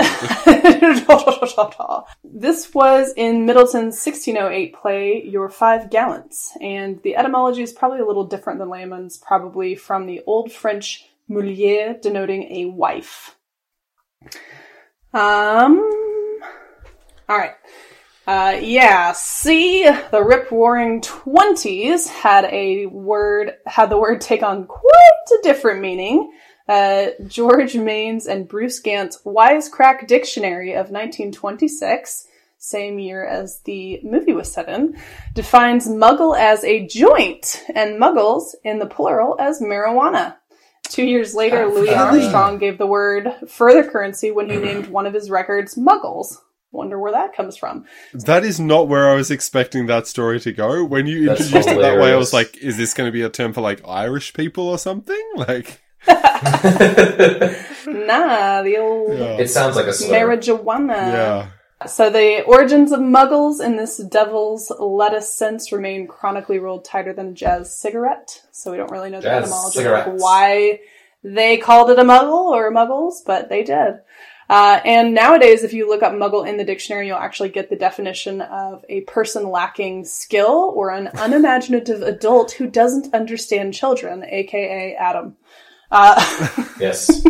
This was in Middleton's sixteen oh eight play, Your Five Gallants, and the etymology is probably a little different than Laemon's, probably from the Old French mulier, denoting a wife. Um, alright. Uh, yeah, see, the rip-roaring twenties had a word, had the word take on quite a different meaning. Uh, George Maines and Bruce Gant's Wisecrack Dictionary of nineteen twenty-six, same year as the movie was set in, defines Muggle as a joint, and Muggles, in the plural, as marijuana. Two years later, Louis Armstrong gave the word further currency when he named one of his records Muggles. Wonder where that comes from. That is not where I was expecting that story to go. When you That's introduced it that way, I was hilarious. like, is this going to be a term for, like, Irish people or something? Like... Nah, the old Yeah. It sounds like a slur. marijuana. Yeah. So the origins of Muggles in this devil's lettuce sense remain chronically rolled tighter than a jazz cigarette. So we don't really know the Jazz etymology of cigarettes. why they called it a Muggle or Muggles, but they did. Uh, and nowadays, if you look up Muggle in the dictionary, you'll actually get the definition of a person lacking skill or an unimaginative adult who doesn't understand children, aka Adam. Uh, Yes.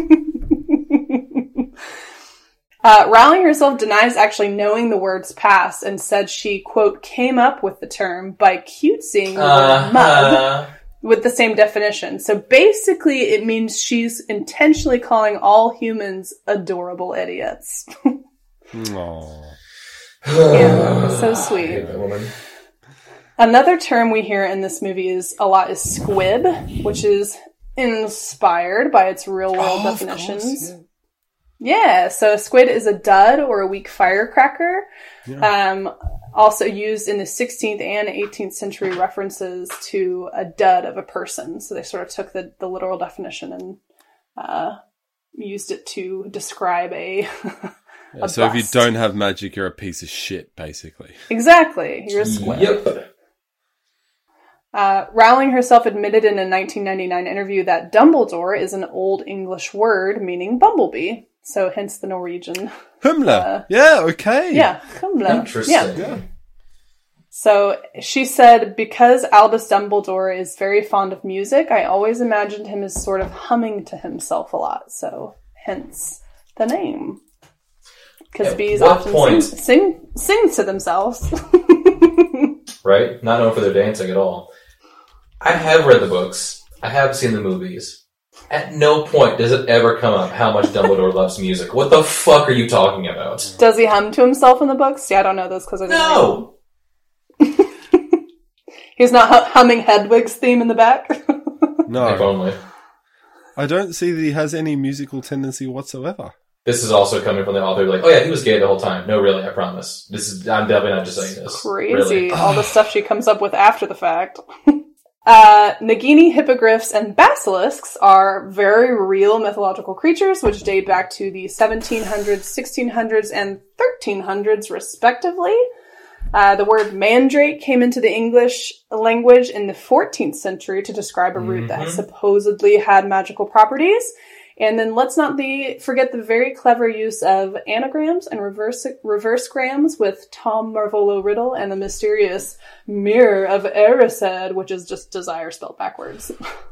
uh, Rowling herself denies actually knowing the word's past and said she, quote, came up with the term by cutesing the word mug Uh, with the same definition. So basically it means she's intentionally calling all humans adorable idiots. Aww. Yeah, so I sweet. hate that woman. Another term we hear in this movie is a lot is squib, which is inspired by its real world Oh, of definitions. course, Yeah, so a squid is a dud or a weak firecracker. Um, also used in the sixteenth and eighteenth century references to a dud of a person. So they sort of took the, the literal definition and uh, used it to describe a, Yeah, a so if you bust. don't have magic, you're a piece of shit, basically. Exactly, you're a squid. Yep. Uh, Rowling herself admitted in a nineteen ninety-nine interview that Dumbledore is an Old English word meaning bumblebee. So hence the Norwegian. Humla. Uh, yeah, okay. Yeah, humla. Interesting. Yeah. Yeah. So she said, because Albus Dumbledore is very fond of music, I always imagined him as sort of humming to himself a lot. So hence the name. Because At bees what often point- sing, sing, sing to themselves. Right? Not known for their dancing at all. I have read the books. I have seen the movies. At no point does it ever come up how much Dumbledore loves music. What the fuck are you talking about? Does he hum to himself in the books? Yeah, I don't know those because I didn't No! He's not hu- humming Hedwig's theme in the back? No. If only. I don't see that he has any musical tendency whatsoever. This is also coming from the author, like, oh yeah, he was gay the whole time. No, really, I promise. This is, I'm definitely not just saying this. Crazy. Really. All the stuff she comes up with after the fact. uh, Nagini, hippogriffs, and basilisks are very real mythological creatures which date back to the seventeen hundreds, sixteen hundreds, and thirteen hundreds, respectively. Uh, the word mandrake came into the English language in the fourteenth century to describe a root Mm-hmm. that supposedly had magical properties. And then let's not the, forget the very clever use of anagrams and reverse reverse grams with Tom Marvolo Riddle and the mysterious Mirror of Erised, which is just desire spelled backwards.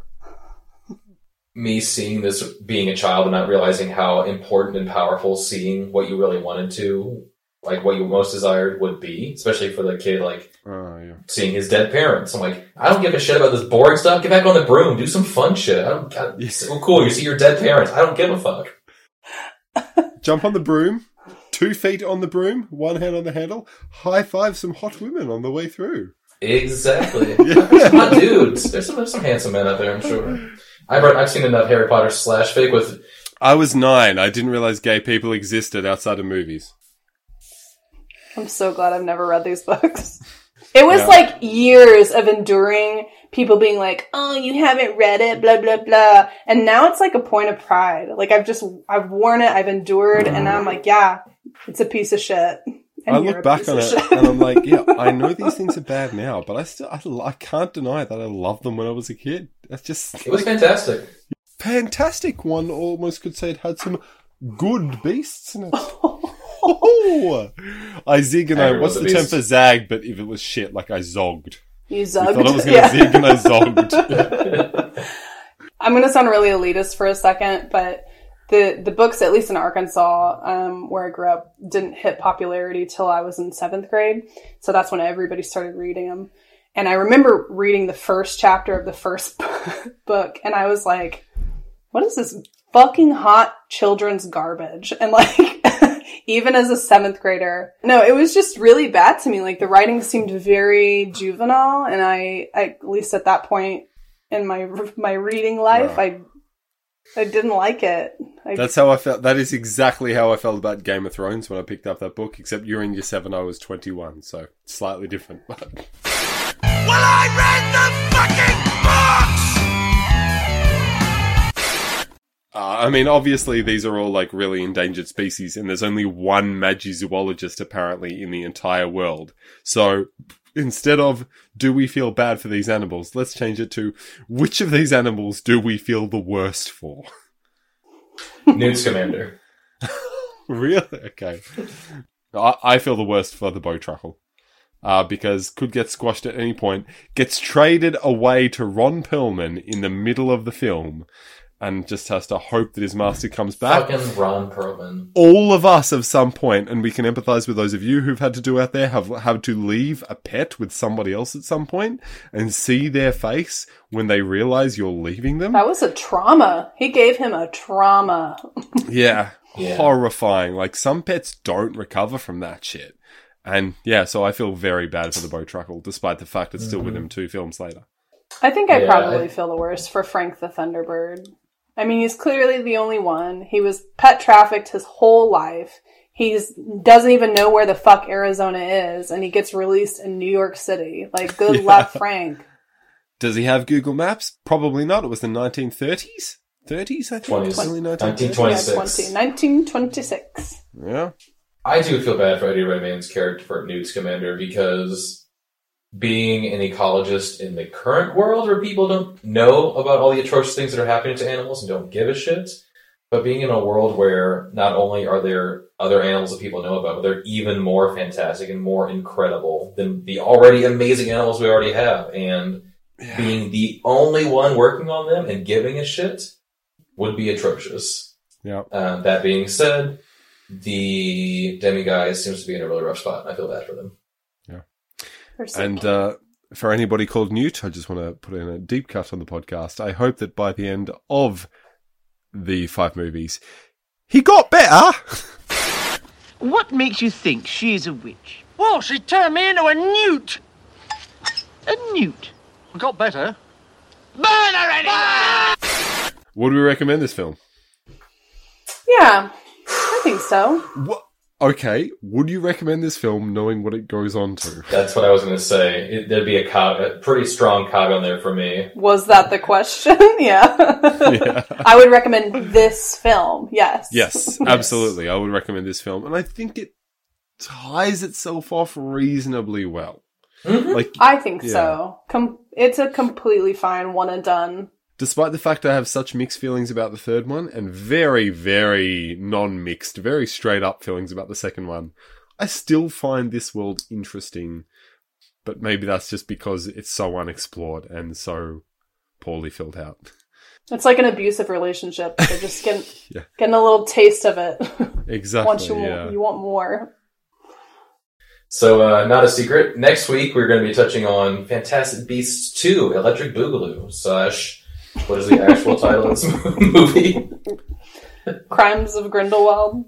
Me seeing this being a child and not realizing how important and powerful seeing what you really wanted to, like what you most desired would be, especially for the kid, like Oh, yeah. seeing his dead parents. I'm like, I don't give a shit about this boring stuff. Get back on the broom. Do some fun shit. I don't. I, it's so cool. You see your dead parents. I don't give a fuck. Jump on the broom, two feet on the broom, one hand on the handle, high five some hot women on the way through. Exactly. There's some hot dudes. There's some, there's some handsome men out there, I'm sure. I've read, I've seen enough Harry Potter slash fic with. I was nine. I didn't realize gay people existed outside of movies. I'm so glad I've never read these books. It was Yeah. like years of enduring people being like, oh, you haven't read it, blah, blah, blah. And now it's like a point of pride. Like I've just, I've worn it, I've endured, and now I'm like, yeah, it's a piece of shit. And I you're look a back piece on of it shit. and I'm like, yeah, I know these things are bad now, but I still, I, I can't deny that I loved them when I was a kid. That's just... It was fantastic. Fantastic. One almost could say it had some good beasts in it. Oh, I zig and I, Everyone's what's a the term beast. for zag, but if it was shit, like I zogged. You I zugged? thought I was going to Yeah. zig and I zogged. I'm going to sound really elitist for a second, but the the books, at least in Arkansas, um, where I grew up, didn't hit popularity till I was in seventh grade. So that's when everybody started reading them. And I remember reading the first chapter of the first book, and I was like, what is this fucking hot children's garbage? And like, even as a seventh grader, no, it was just really bad to me. Like the writing seemed very juvenile, and I, I at least at that point in my my reading life, Wow. I I didn't like it. I, That's how I felt. That is exactly how I felt about Game of Thrones when I picked up that book, except you're in year seven, I was twenty-one, so slightly different. But Well, I read the fucking books! Uh, I mean, obviously, these are all, like, really endangered species, and there's only one Magizoologist, apparently, in the entire world. So, instead of, do we feel bad for these animals, let's change it to, which of these animals do we feel the worst for? Newt Scamander. Really? Okay. I, I feel the worst for the Bowtruckle. Uh, because could get squashed at any point, gets traded away to Ron Perlman in the middle of the film, and just has to hope that his master comes back. Fucking Ron Perlman. All of us at some point, and we can empathize with those of you who've had to do out there, have had to leave a pet with somebody else at some point and see their face when they realize you're leaving them. that was a trauma. He gave him a trauma. Yeah, Yeah. horrifying. Like, some pets don't recover from that shit. And yeah, so I feel very bad for the Bowtruckle, despite the fact it's still with him two films later. I think I Yeah, probably I- feel the worst for Frank the Thunderbird. I mean, he's clearly the only one. He was pet trafficked his whole life. He's doesn't even know where the fuck Arizona is, and he gets released in New York City. Like, good Yeah. luck, Frank. Does he have Google Maps? Probably not. It was the nineteen thirties? thirties, I think? twenties. Early nineteen nineteen twenty-six. Yeah, twenty, nineteen twenty-six. Yeah. I do feel bad for Eddie Redmayne's character for Newt Scamander because being an ecologist in the current world where people don't know about all the atrocious things that are happening to animals and don't give a shit, but being in a world where not only are there other animals that people know about, but they're even more fantastic and more incredible than the already amazing animals we already have, and Yeah. being the only one working on them and giving a shit would be atrocious. Yeah. Um, that being said, the Demiguise seems to be in a really rough spot. I feel bad for them. They're so And cute. uh, For anybody called Newt, I just want to put in a deep cut on the podcast. I hope that by the end of the five movies, he got better. What makes you think she's a witch? Well, she turned me into a newt. A newt. Got better. Burn her anyway! Would we recommend this film? Yeah, I think so. What? Okay, would you recommend this film knowing what it goes on to? That's what I was going to say. It, there'd be a, cog, a pretty strong cog on there for me. Was that the question? yeah. Yeah. I would recommend this film, yes. Yes, absolutely. I would recommend this film. And I think it ties itself off reasonably well. Mm-hmm. Like, I think yeah. so. Com- it's a completely fine one and done. Despite the fact I have such mixed feelings about the third one and very, very non-mixed, very straight up feelings about the second one, I still find this world interesting. But maybe that's just because it's so unexplored and so poorly filled out. It's like an abusive relationship. They're just getting, yeah. getting a little taste of it. Exactly, Once you, yeah. you want more. So, uh, not a secret. Next week, we're going to be touching on Fantastic Beasts two, Electric Boogaloo, slash... What is the actual title of this movie? Crimes of Grindelwald.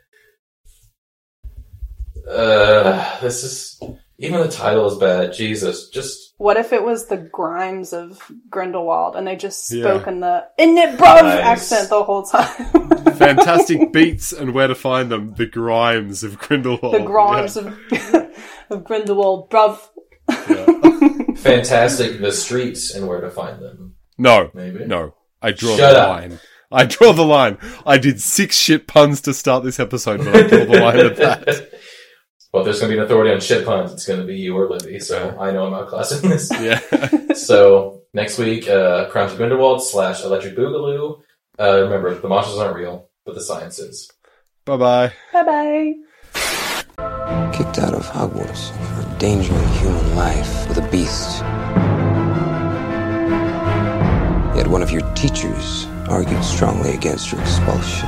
Uh, this is... Even the title is bad. Jesus, just... What if it was the Grimes of Grindelwald and they just spoke Yeah. in the in it bruv Nice. accent the whole time? Fantastic Beats and Where to Find Them. The Grimes of Grindelwald. The Grimes Yeah. of, of Grindelwald, bruv. Fantastic The Streets and Where to Find Them. No, Maybe. no. I draw Shut the up. line. I draw the line. I did six shit puns to start this episode, but I draw the line at that. Well, if there's going to be an authority on shit puns, it's going to be you or Libby, so I know I'm outclassing this. Yeah. So, next week, uh, Crimes of Grindelwald slash Electric Boogaloo. Uh, remember, the monsters aren't real, but the science is. Bye-bye. Bye-bye. Kicked out of Hogwarts for endangering human life with a beast. Yet one of your teachers argued strongly against your expulsion.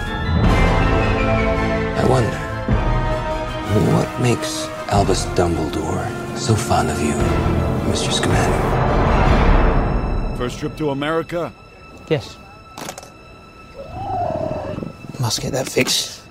I wonder, what makes Albus Dumbledore so fond of you, Mister Scamander? First trip to America? Yes. Must get that fixed.